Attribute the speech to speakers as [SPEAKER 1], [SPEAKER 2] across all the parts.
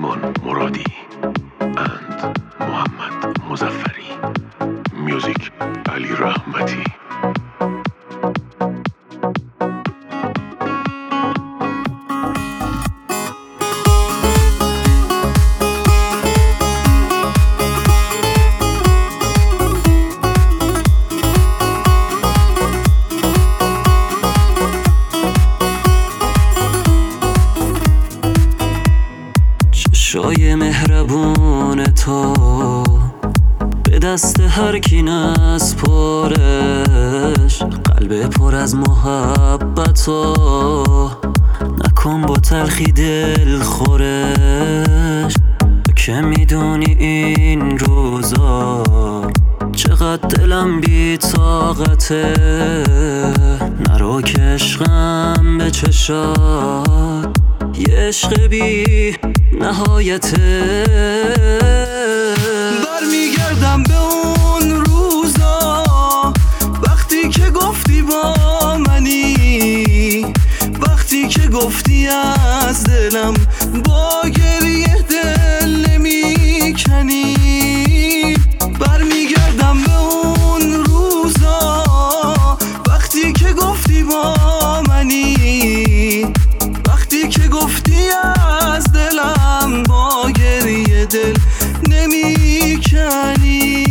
[SPEAKER 1] ایمان مرادی and محمد مظفری. میوزیک علی رحمتی.
[SPEAKER 2] چشای مهربون تو به دست هر کی نسپارش، قلب پر از محبت و نکن با تلخی دل خورش. که میدونی این روزا چقدر دلم بی طاقته، نرو که عشقم به چشات یه عشق بی نهایته.
[SPEAKER 3] برمیگردم به اون روزا وقتی که گفتی با منی، وقتی که گفتی از دلم با گریه دل نمی کنی. برمیگردم به اون روزا وقتی که گفتی با منی، وقتی که گفتی از دلم با گریه دل نمی کنی.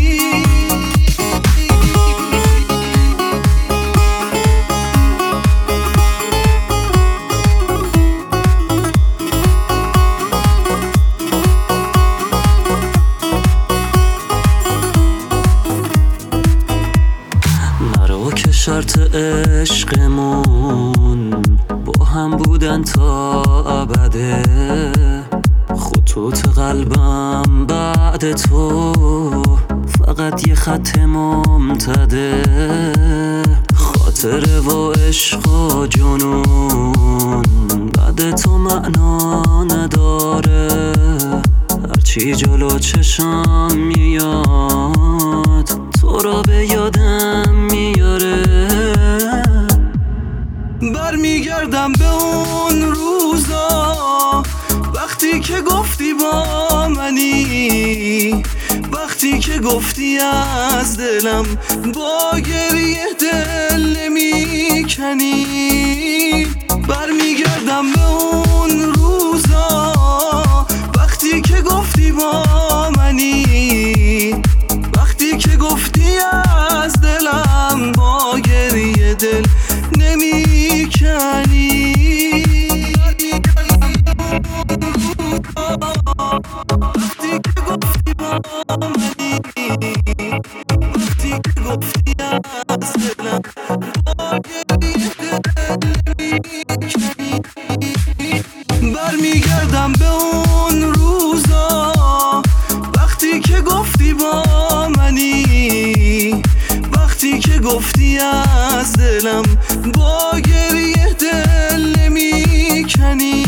[SPEAKER 2] نرو که شرط عشقمون با هم بودن تا ابده، خطوط قلبم بعد تو فقط یه خط ممتده. خاطره و عشق و جنون بعد تو معنا نداره، هرچی جلو چشم میاد تو را به یادم میاره.
[SPEAKER 3] برمیگردم به اون روزا وقتی که گفتی با منی، وقتی که گفتی از دلم با گریه دل نمی کنی. برمیگردم به اون روزا وقتی که گفتی با منی، وقتی که گفتی از دلم با گریه دل نمی کنی. وقتی که گفتی با منی، وقتی که گفتی از دلم با گریه دل نمی کنی. برمیگردم به اون روزا وقتی که گفتی با منی، وقتی که گفتی از دلم با گریه دل نمی کنی.